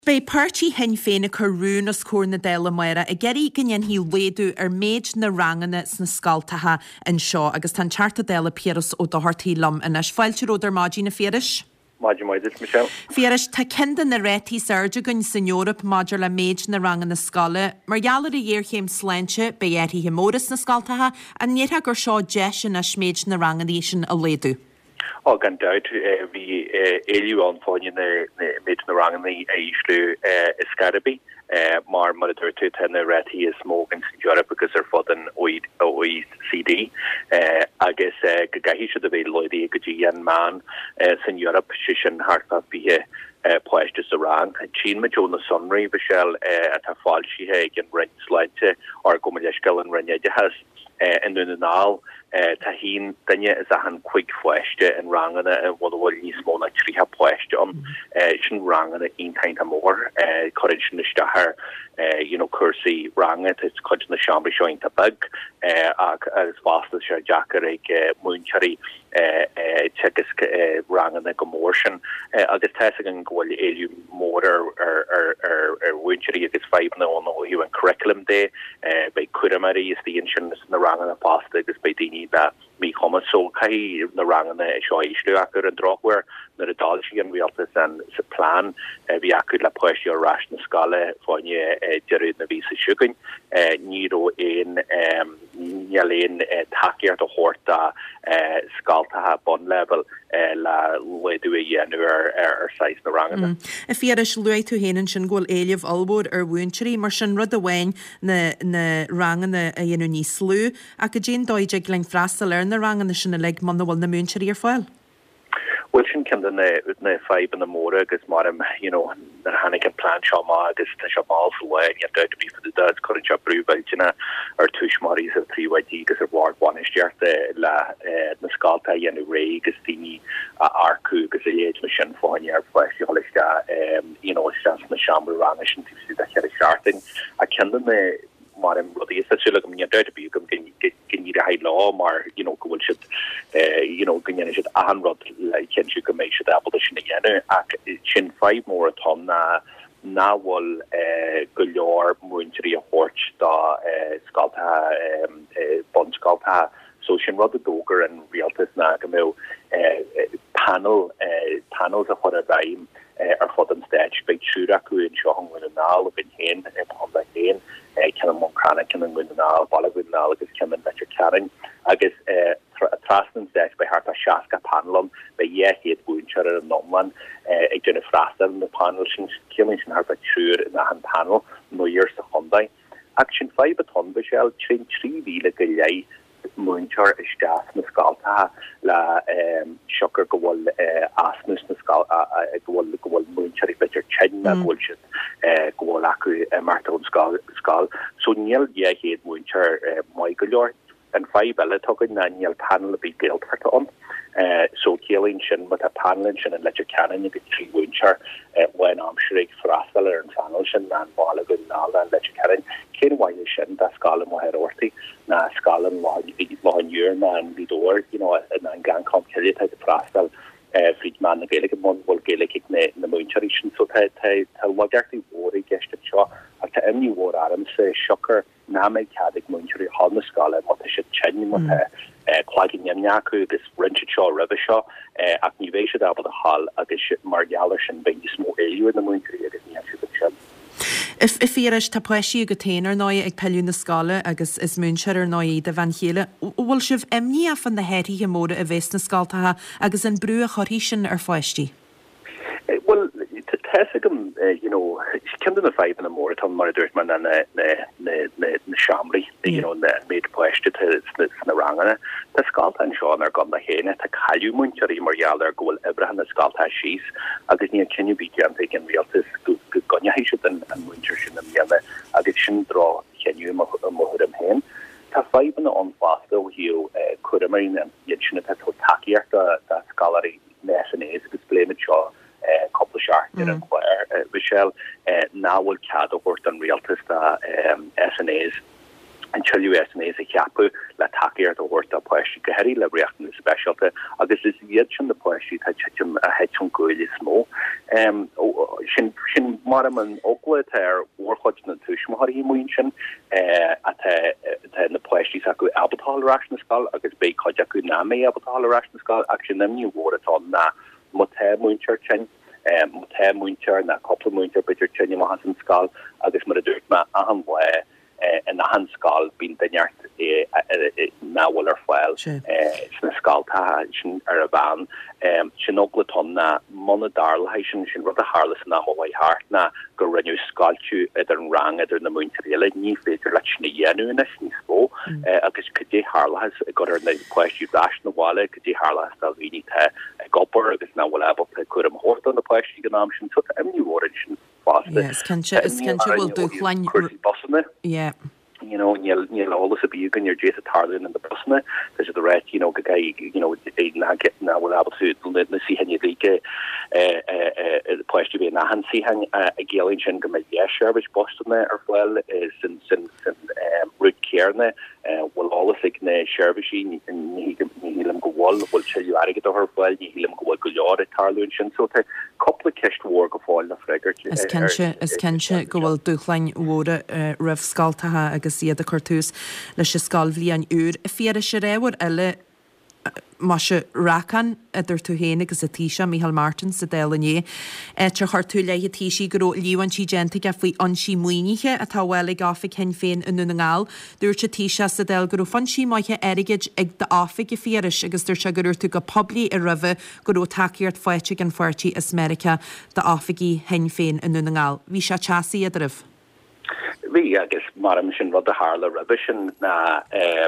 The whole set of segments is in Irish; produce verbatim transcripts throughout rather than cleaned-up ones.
Bei party hen féin a churún a scór na déile maire a geirí gannn hí léadú ar méid na ranganna sna scaltatha an seo agus tan charta déile Pieras ó dohartaí lam inis fáilte ródar mádí na féris? Mádí maidir, Michelle. Féris, tá cinda na rétí sarja gunn san Europa mádar le méid na rangan na scala, mar gealar a dhéir chéim sláinte be éirí himóras na scaltatha a níortha gur seo deis na sméid na rangan sin a léadú. Oh, gan duid vi éliú an fáin mé na rangan a islu Scaraby mar mar dúirtu ten rétí is smógan sin Europe agus ar fod an O E C D agus go gahí se a bvé loidí go dtí an man san Europe si sin hartfa bíthe pleiste a rang. Chin me Jo na sunraí Michelle a tá fáil sithe gin rinsleinte ar go leisgal an rinneide has in nu ná tá hín danne is a han quick fuiste an rangana a bhil níos mó na trítha pleiste an sin rangana intaint mór courage na stahar you know cursaí ranga is co na chambri seoint a bug ag as fast as Jackar ag muinchari tegus rangana gomórsin agus te an gohfuil éú mór ar ar ar ar winchari agus five na an hiú an curriculum dé bei curamari is the insurance na rangana pasta agus bei dini that mi koma so kai na rangana seo istu akur an drochwer na a dalshi an realtas an sa plan vi akud la poisio rash na scala fonje jerid na visa shugun niro in nyalen takier to horta skalta ha bon level la ledu yen er er size na rangana a fierish luai to henen sin gol eliv albod er wincheri mar sin rud awain na na rangana a yenu ní slú a go jane doige glen frastal er na rangana sin a leg man wal na muncheri er foil. Well, sin cyn na na five in the more agus marm you know na hannig an plan shama agus ta shamal fly you have to be for the dads current job brew belgina or two shmaris of three Y D agus ward one is just la na skalta yenu ray agus tini arku agus age mission for year plus you um you know it's just na shamba ranish and to see that here starting I can the marm rudi is such like me to be come can can you high law mar you know go should uh you know can you should a hundred like can you can make sure that abolition again chin five more ton na na wal uh gulor muintri a horch da uh skalta um bon skalta so shin rod the doger and realtas na go uh panel uh panels of what a dime ar fod an stage bei trúraú in seohang with an náal of in hen upon the hen can mon crana can an with an náal ball with an náal agus can an better carrying agus trastan stage by harta shaska panelum by ye head búinchar an nomlan ag dynna frasta in the panel sin killing sin harta trúr in the hand panel no years to Hyundai action five a ton Michelle train three vile go lei muinchar is gas na skalta la um shocker go wal asnus na skal go wal go wal muinchar better chen na bullshit go wal aku marton skal skal so niel ye head muinchar Michael and five bella token na niel panel be guilt part on uh so killing shin with a panel shin and let your cannon you get three winchar when I'm sure frasteller and panel shin and ball a good nal and let your cannon kin why you shin that skal mo head orty na skal and law law year man the door you know and then gang come kill it at the frastel uh Friedman the gaelic mon will gaelic ne in the wincharishin so tai tai tell what actually worry guest show at the any war adam say shocker na me cadig munchari hall na scala what should chen mo clagging yamyaku this wrench show river show activation about the hall agus mar galersin be small area in the munchari agus ni actually chen If if iris tá poisi go téanar ná ag peú na scala agus is munsear ar ná de van chéile bhfuil sibh imní a fan na héirí móda a bhés na scaltatha agus an brú a choirí sin ar foiistí. Well Tessagum, uh, you know, she came to the five in the more ton more dirt man and the the the the Chambly, you know, the made question to the the rangana. The Scalta and Sean are gone the hen at a Calu Munchari Morial goal Abraham the Scalta she's I did near can you be can take in real this good good gonya and and Muncher in the other addiction draw can you mohudam hen. Ta five in the on faster you uh could marine and yet shouldn't have to tacky the the scholarly lesson is display the show. Uh, couple of shark in mm. uh, Michelle uh, now will cad over on realtist uh, um, S N As an U S an éise chiaapú le takeir a bhirta poisí gohéirí le riachtan na specialta agus is iad sin na poisí a heitún goil is smó sin sin mar an opla ar orchoid na tuismaí muin sin a na poisí a go abatáil ras na scal agus bé coid acu na mé abatáil ras na scal ag sin nemniu bhtá na mo te muintir sin mo te muintir na coppla muintir bitir tenne ma han scal agus mar a dúirt ma a an bhile en na hanskal bin denart nawal er foil na skal ta er a van sin ogleton na monadarl sin sin rot a harles na wai hart na go rennu skaltu er an rang er na muinterle ní féidir lena yenu na sníspo agus kudé harla has got er na question ras na wale kudé harla stal vini te gopper agus na wal abo ku am hort an na question ganam sin to emni origin Yes, can you can you will do line yeah you know you you know all this be you can your Jason Tarlin and the busne there's the red you know guy you know they not get now will able to let me see how you like uh uh the question be na han see hang a galian go my yeah service Boston there as well is in in um root care ne uh will all the na service and he he go wall will tell you are get her well he go go yard Tarlin so te couple of kist war go fall na frigger as kenche as kenche go will do line wore ref skalta agus siad a cortús leis se scalbhlí an úr a fiar se réhar eile má se racan idir tú héna agus a tíise Michael Martin sa délané tre chartú le tíisi go líúan sí genta a faoi ansí muoinige a táhfuil gafa cen féin in na ngáil dúir se tíise sa déil gurú fan sí maithe aigeid ag de áfik i féris agus dúir se gurú tú go poblí i rih gurú takeíart foiite an fuirtí is America de áfigí hen féin in na ngáil. Bhí se tesaí a rih. Vi agus mar sin rud a hála revision na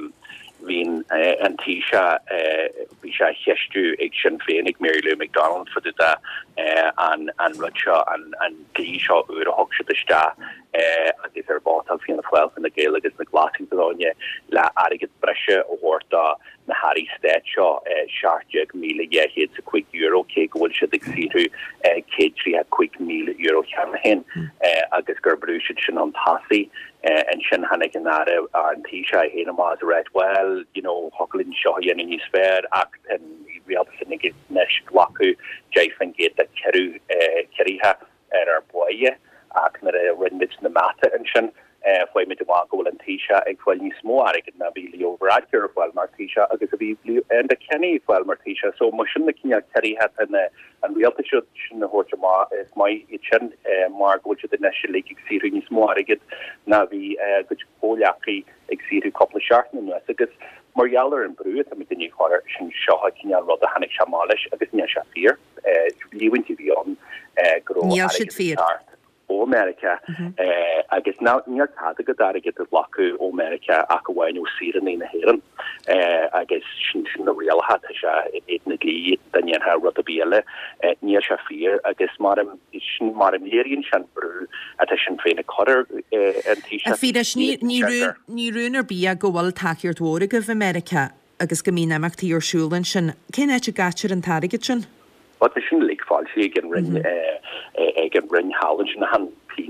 vín an tíise bhí se cheistú ag sin féinnig Mary Lou McDonald fu da an an ruseo an an glí seo ú a hog se iste agus ar bátal fi fuil in na géile agus na glasing beráine le agad breise ó hórta na Harry State seo seaarteag míle héad sa quick euro cé gohfuil se ag siú cé trí a quick míle euro chean hen agus gur brúsid sin an tasí en sin hannig an náre an tíise héna más red well you know hoglin seo yen in sfr ach en réalsinnig nes waku jaifan gé a ceú ceriha ar ar buie ach na a rinmid na mata an sin foi mit wa go an tíise ag foiil ní smó aig na bíli overadgur foiil mar tíise agus a bíbliú en a kenny foiil mar tíise so mar sin na cinine ceriha an an realta sin na hort ma is mai it sin mar go de national ag siú ní smó aigid na bhí go póliachi ag siú couple seaartna agus Marialler an breú a mit ní choir sin seoha cinine rud a hannig semáis agus ní se fír líhain tí bhí an gro fír. ó America agus ná níor tá go dar get lacu ó America a go bhhain ó siran na héan agus sin sin na réal hat se éna lí daon ha rud a bíele níor se fír agus mar sin mar an léironn sean brú a sin féinna choir an tí ní runúnar bí a gohfuil takeíart mhóra goh America agus go mí amachtaí arsúlan sin cén éit a gatir an tarigid sin? Wat is sin lik fall si gin rin gin rin hallen na han pin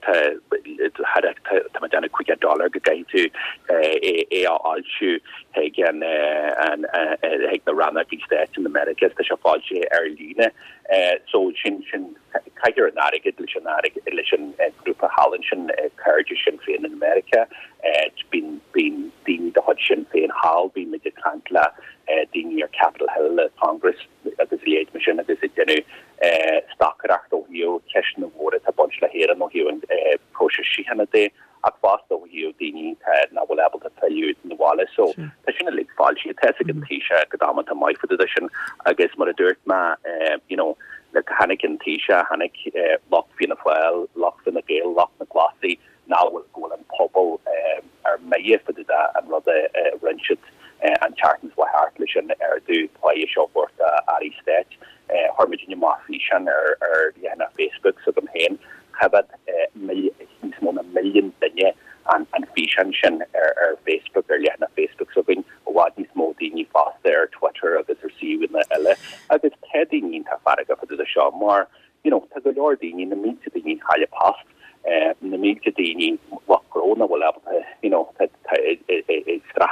had den quick dollar go gain to e alchu gin an he the ran die state in America de fall erline so sin sin kaiger an aget an group of hallenschen carjin féin in America it's been been the the hudson féin hall been mit kantla ding your Capitol Hill Congress agus the eight mission agus genu stockachto hiú kechen war a bunch le here no hiú and pro si hanna de a fast hiú dini na will able to tell you in the wall so sin a lig fall si te tisha godama ta mai for edition agus mar a dirt ma you know le hannig in tisha hannig lock fin a well lock in the gale lock na glossy now will go and pobble ar mei for da and rather wrench it an chartans wa hartlich an er du play shopwork ari state Harmagin Mafishan or or yeah Facebook so them hen have it million a million dinge and and fishan shin or Facebook or yeah Facebook so being what is more dini fast there Twitter or this receive in the L agus heading in tafaraga for the show more you know to the Lord in the meet to the higher past na mí dini wat corona will have you know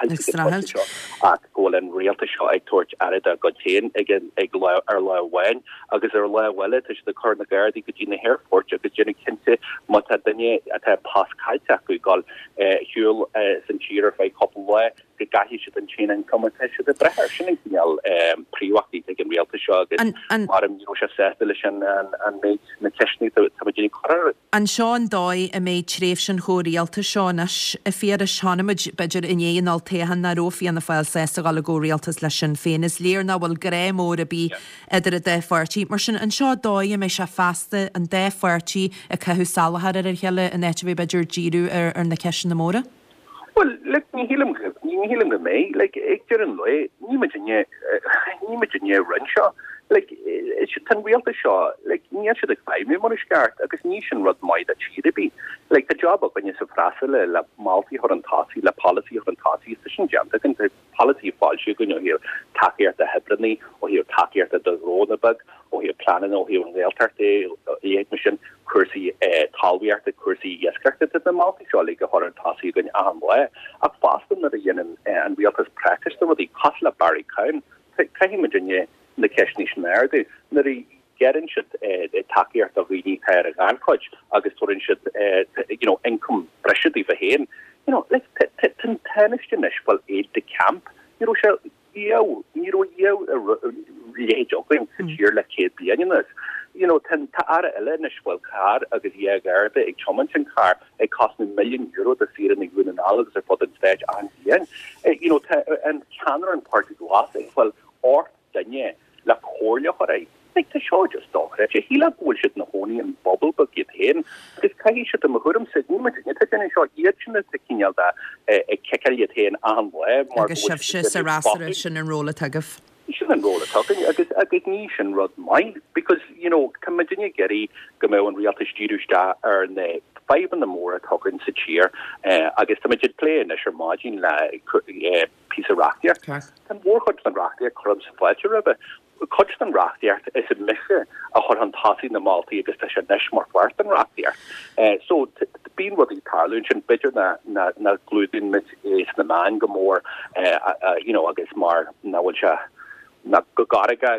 ach go an realta seo ag torch arid a go chéin igen ag le ar lehain agus ar lehile is de chu na gardaí go dtína airport agus dénne cinnte mat danne a pascailte go gáil hiúil san tíar fé couple le go gahi si an China an com si de brethir sinal príhachtí ag an realta seo agus mar an se se lei an an méid na ceisní tamgénní choir. An seán dóid a méid tréf sin chóíalta seánas a féar a seanimiid beidir in éon altéhan na rófií an na fáil sé a gal go réaltas leis an fénas léir na bhfuil gré mór a bí idir a défuirtí mar sin an seo dóid mé se festa an défuirtí a ceú salahar ar heile an éitir beidir díú ar ar na ceisian na móra? Well, let me heal him. You heal him to me. Like, ik didn't know. You imagine you, you imagine you run shot. Like, it should turn real to shot. Like, you should have five me money start. Because you should run my that she be. Like the job of when you suppress la multi horantasi, la policy horantasi, is the jam. I think the policy falls. You can hear tacky at the Hebrony, or hear tacky at the Rodebug, or hear planning, or hear the Altarte, the mission. Cursi talwi at the cursi yes correct at the multi show like a horror tossy going on way a fast that again and we have practice the the costla barry kind can you imagine you the cash nation there they that get in should the tacky at the really pair and coach august or in should you know income pressure the vein you know like tennis well aid the camp you know shall you you know you really joking year like kid being in this you know, ten taara elenish well car agus yeagar the chomanchen car it cost me million euro to see it in the green analysis or put in stage and yen you know and Canada and party glass well or danye la corlia horai like to show just dog that he la bullshit na honey and bubble but get in this kai shit the mahurum said you might get any shot yet the kinyal da a kekal yet in on web mar sarasration and roll tagaf you shouldn't roll it talking I guess I get niche and rod mind because you know come you Gary go and reality studio star or the five in the more talking to cheer uh I guess the midget play in your margin like uh, piece of rock there and more hot than rock there clubs fletcher of it coach than rock there is a mixer a hot on tossing the multi because there's a niche more worse than rock there uh so being what the car lunch and better that not not gluten is the man go more uh, uh you know I guess more now which uh na gogariga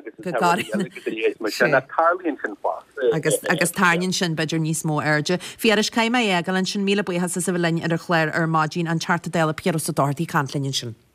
agus na Carlíonn sin fá agus agus tarnin sin beidir níos mó airde fiaris caiim eagalann sin míle buíthe sa bhlein ar a chléir ar mágin an charta déla Piero sa dortaí cantlinn sin